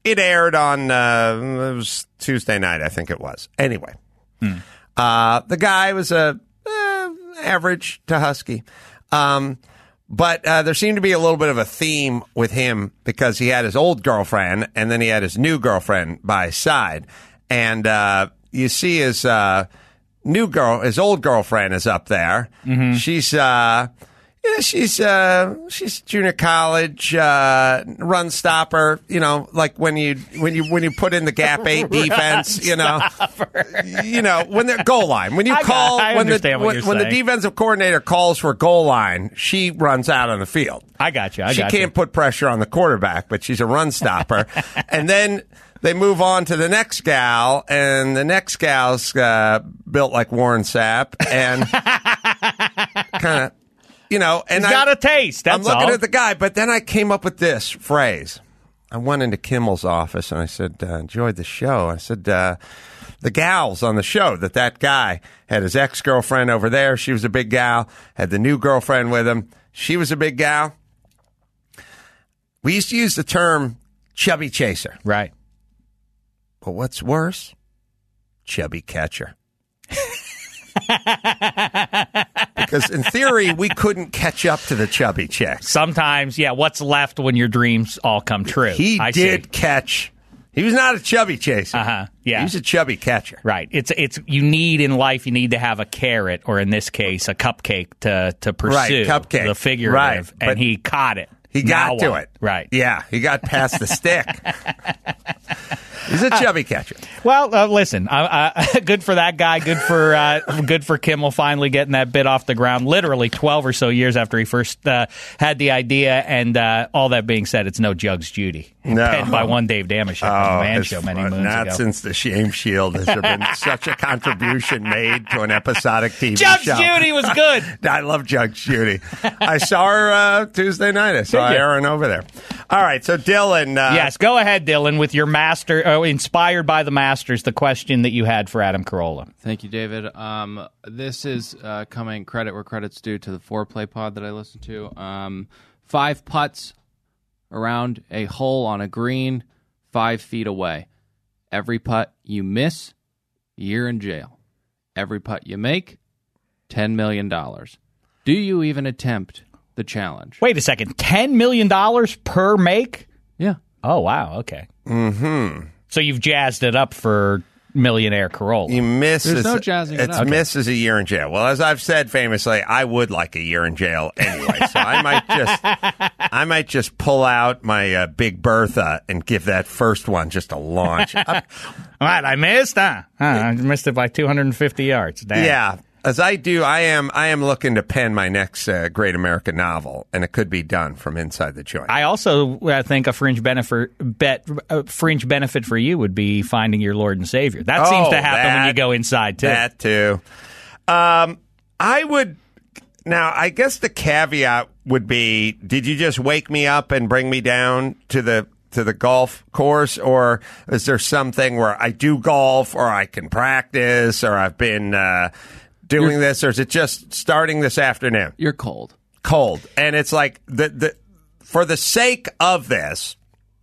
it aired on uh, it was Tuesday night, I think it was. Anyway, hmm. uh, the guy was a uh, average to husky. Um, But uh, there seemed to be a little bit of a theme with him because he had his old girlfriend and then he had his new girlfriend by his side. And uh, you see his uh, new girl, his old girlfriend is up there. Mm-hmm. She's, uh, yeah, she's, uh, she's junior college, uh, run stopper. You know, like when you when you when you put in the gap eight defense. You know, you know when the goal line when you I call got, I when the what when, when the defensive coordinator calls for goal line, she runs out on the field. I got you. I she got can't you. put pressure on the quarterback, but she's a run stopper. And then they move on to the next gal, and the next gal's uh, built like Warren Sapp, and kind of. You know, and He's got I, a taste. That's I'm looking all. at the guy, but then I came up with this phrase. I went into Kimmel's office and I said, uh, "Enjoyed the show." I said, uh, "The gals on the show that that guy had his ex girlfriend over there. She was a big gal. Had the new girlfriend with him. She was a big gal." We used to use the term "chubby chaser," right? But what's worse, chubby catcher. Because in theory, we couldn't catch up to the chubby chick. Sometimes, yeah, what's left when your dreams all come true? He I did see. catch. He was not a chubby chaser. Uh-huh. Yeah. He was a chubby catcher. Right. It's it's you need in life, you need to have a carrot, or in this case, a cupcake to, to pursue. Right, cupcake. The figurative. Right, and but he caught it. He got Now to what? it. Right. Yeah, he got past the stick. He's a chubby catcher. Well, uh, listen, uh, uh, good for that guy. Good for uh, good for Kimmel finally getting that bit off the ground. Literally twelve or so years after he first uh, had the idea. And uh, all that being said, it's no Jugs Judy. No. Penned by one Dave Dameshek on Oh, the Man it's Show many fun. moons Not ago. since the Shame Shield has there been such a contribution made to an episodic T V Jugs show. Judy was good. I love Jugs Judy. I saw her uh, Tuesday night. I saw Did you? Aaron over there. All right, so Dylan. Uh, Yes, go ahead, Dylan, with your master, oh, inspired by the Masters, the question that you had for Adam Carolla. Thank you, David. Um, this is uh, coming credit where credit's due to the Foreplay pod that I listen to. Um, five putts around a hole on a green, five feet away. Every putt you miss, you're in jail. Every putt you make, ten million dollars. Do you even attempt the challenge? Wait a second, ten million dollars per make? Yeah. Oh, wow, okay. Mm-hmm. So you've jazzed it up for millionaire Carolla. You miss. There's is, no jazzing it It's up. miss is a year in jail. Well, as I've said famously, I would like a year in jail anyway. So I might just, I might just pull out my uh, Big Bertha and give that first one just a launch. Uh, What, I missed? Huh? Huh, I missed it by two hundred fifty yards. Damn. yeah, as I do, I am. I am looking to pen my next uh, great American novel, and it could be done from inside the joint. I also uh, think a fringe benefit, bet, uh, fringe benefit for you would be finding your Lord and Savior. That Oh, seems to happen that- when you go inside, too. That too. Um, I would. Now, I guess the caveat would be: did you just wake me up and bring me down to the to the golf course, or is there something where I do golf, or I can practice, or I've been uh, doing You're- this, or is it just starting this afternoon? You're cold. Cold, and it's like the the for the sake of this,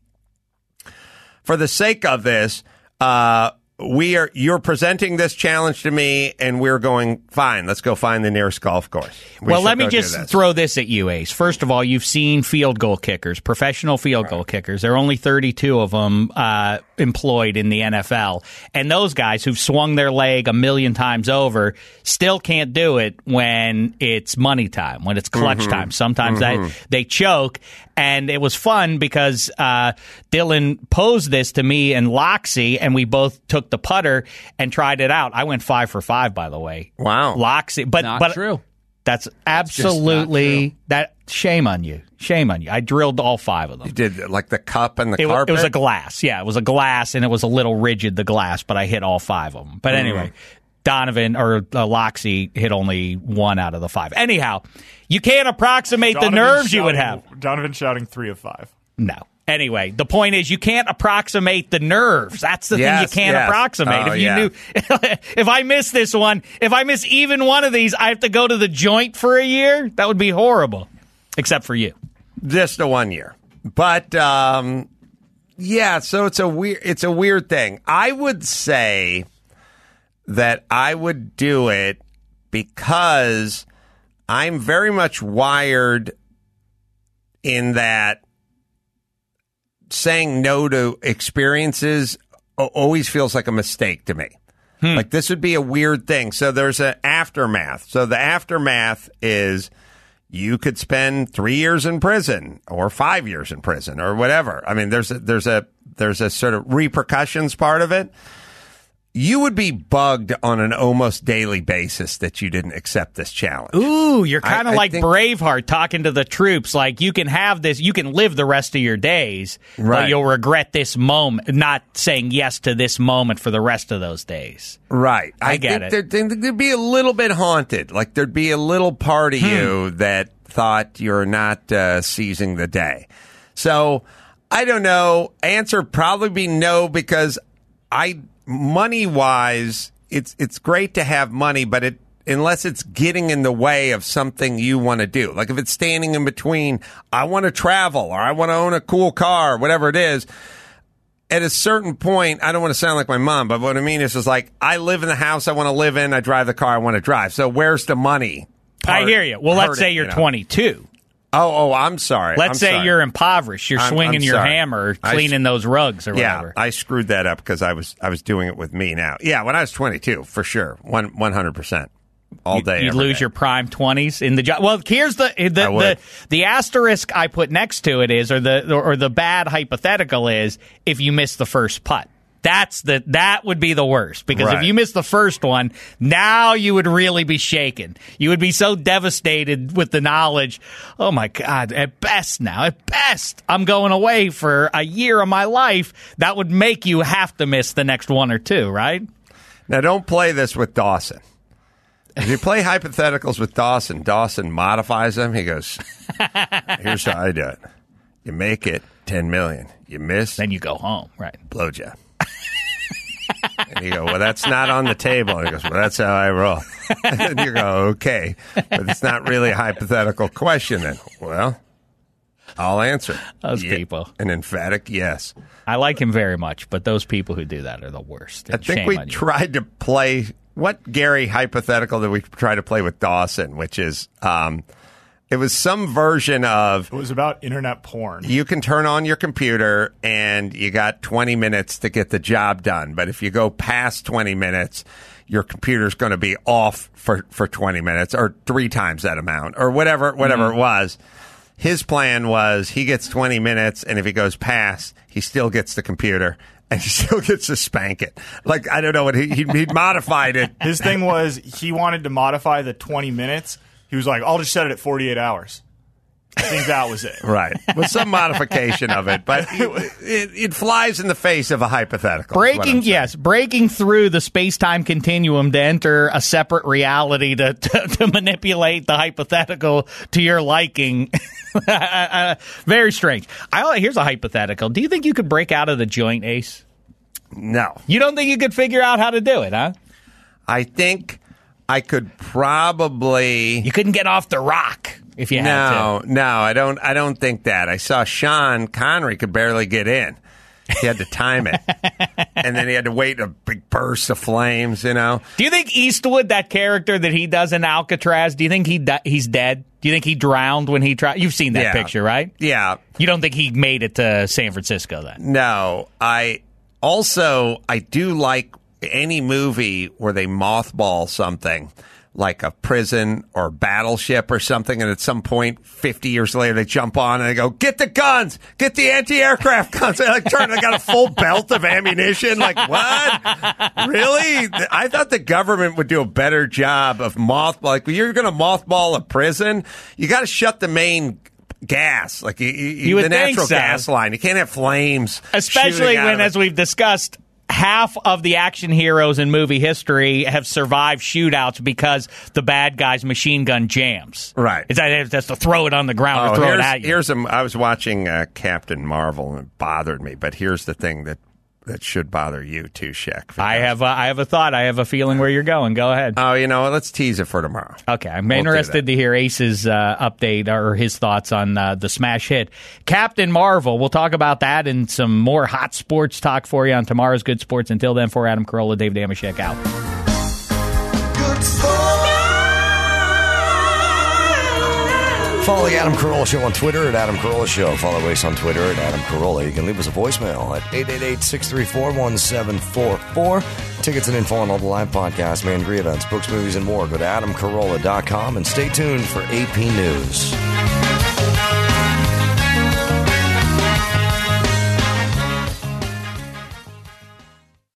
for the sake of this, uh, we are you're presenting this challenge to me, and we're going fine. Let's go find the nearest golf course. We Well, should let me go do just this. throw this at you, Ace. First of all, you've seen field goal kickers, professional field goal kickers. There are only thirty-two of them uh, employed in the N F L. And those guys who've swung their leg a million times over still can't do it when it's money time, when it's clutch Mm-hmm. time. Sometimes they, they choke. And it was fun because uh, Dylan posed this to me and Loxy, and we both took the putter and tried it out. I went five for five, by the way. Wow. Loxy. But, Not but true. That's just absolutely not that. Shame on you. Shame on you. I drilled all five of them. You did like the cup and the It, wa- carpet. it was a glass. Yeah, it was a glass, and it was a little rigid, the glass, but I hit all five of them. But anyway, Donovan or uh, Loxy hit only one out of the five. Anyhow, you can't approximate the Donovan nerves you would shouting- have. Donovan shouting three of five. No. Anyway, the point is you can't approximate the nerves. That's the Yes, thing you can't yes. approximate. Oh, if you yeah. knew, if I miss this one, if I miss even one of these, I have to go to the joint for a year. That would be horrible. Except for you. just a one year. But um, Yeah, so it's a weird it's a weird thing. I would say that I would do it because I'm very much wired in that saying no to experiences always feels like a mistake to me. Hmm. Like this would be a weird thing. So there's an aftermath. So the aftermath is you could spend three years in prison or five years in prison or whatever. I mean, there's a, there's a there's a sort of repercussions part of it. You would be bugged on an almost daily basis that you didn't accept this challenge. Ooh, you're kind of like think, Braveheart talking to the troops. Like, you can have this, you can live the rest of your days, right. but you'll regret this moment, not saying yes to this moment for the rest of those days. Right. I, I get think it. There'd, there'd be a little bit haunted. Like, there'd be a little part of hmm. you that thought you're not uh, seizing the day. So, I don't know. Answer probably be no, because I... Money-wise, it's it's great to have money, but it unless it's getting in the way of something you want to do. Like if it's standing in between, I want to travel or I want to own a cool car, whatever it is. At a certain point, I don't want to sound like my mom, but what I mean is, is like I live in the house I want to live in, I drive the car I want to drive. So where's the money? I hear you. Well, let's say you're you know? twenty-two. Oh, oh, I'm sorry. Let's I'm say sorry. you're impoverished. You're I'm, swinging I'm your sorry. hammer, cleaning I, those rugs or yeah, whatever. I screwed that up because I was I was doing it with me now. Yeah, when I was twenty-two, for sure, one one hundred percent, all day. You'd lose day. your prime twenties in the job. Well, here's the the, the the asterisk I put next to it is, or the or the bad hypothetical is, if you miss the first putt. That's the that would be the worst, because right. if you miss the first one, now you would really be shaken. You would be so devastated with the knowledge, oh my God, at best now, at best, I'm going away for a year of my life. That would make you have to miss the next one or two, right? Now, don't play this with Dawson. If you play hypotheticals with Dawson, Dawson modifies them. He goes, here's how I do it. You make it ten million dollars. You miss. Then you go home, right? Blowjob. And you go, well, that's not on the table. And he goes, well, that's how I roll. And you go, okay. But it's not really a hypothetical question then. Well, I'll answer. Those yeah. people. An emphatic yes. I like him very much, but those people who do that are the worst. I think Shame we on you. tried to play, what Gary hypothetical did we try to play with Dawson, which is... Um, It was some version of... It was about internet porn. You can turn on your computer and you got twenty minutes to get the job done. But if you go past twenty minutes, your computer's going to be off for, for twenty minutes or three times that amount or whatever whatever mm-hmm. it was. His plan was he gets twenty minutes, and if he goes past, he still gets the computer. And he still gets to spank it. Like, I don't know what he, he, he'd modified it. His thing was he wanted to modify the twenty minutes. He was like, I'll just set it at forty-eight hours. I think that was it. Right. With some modification of it. But it, it, it flies in the face of a hypothetical. Breaking, yes, breaking through the space-time continuum to enter a separate reality to, to, to manipulate the hypothetical to your liking. uh, very strange. I, here's a hypothetical. Do you think you could break out of the joint, Ace? No. You don't think you could figure out how to do it, huh? I think... I could probably. You couldn't get off the rock if you no, had to. No, no, I don't. I don't think that. I saw Sean Connery could barely get in. He had to time it, and then he had to wait a big burst of flames. You know. Do you think Eastwood, that character that he does in Alcatraz, do you think he di- he's dead? Do you think he drowned when he tried? You've seen that yeah. picture, right? Yeah. You don't think he made it to San Francisco then? No. I also I do like. Any movie where they mothball something like a prison or battleship or something, and at some point fifty years later they jump on and they go, get the guns, get the anti-aircraft guns. They like turn, they got a full belt of ammunition. Like, what? Really? I thought the government would do a better job of mothball. Like, you're going to mothball a prison, you got to shut the main gas, like you, you, you would the natural think so. gas line. You can't have flames, especially when, as we've discussed, half of the action heroes in movie history have survived shootouts because the bad guy's machine gun jams. Right. It's that's to throw it on the ground oh, or throw here's, it at you. Here's a, I was watching uh, Captain Marvel, and it bothered me. But here's the thing that that should bother you too, Shaq. I have a, I have a thought. I have a feeling where you're going. Go ahead. Oh, you know what? Let's tease it for tomorrow. Okay, I'm We'll do interested that. to hear Ace's uh, update or his thoughts on uh, the smash hit. Captain Marvel, we'll talk about that and some more hot sports talk for you on tomorrow's Good Sports. Until then, for Adam Carolla, Dave Damashek out. Good sport. Follow the Adam Carolla Show on Twitter at Adam Carolla Show. Follow Ace on Twitter at Adam Carolla. You can leave us a voicemail at eight eight eight, six three four, one seven four four. Tickets and info on all the live podcasts, Mangry events, books, movies, and more. Go to adam carolla dot com and stay tuned for A P News.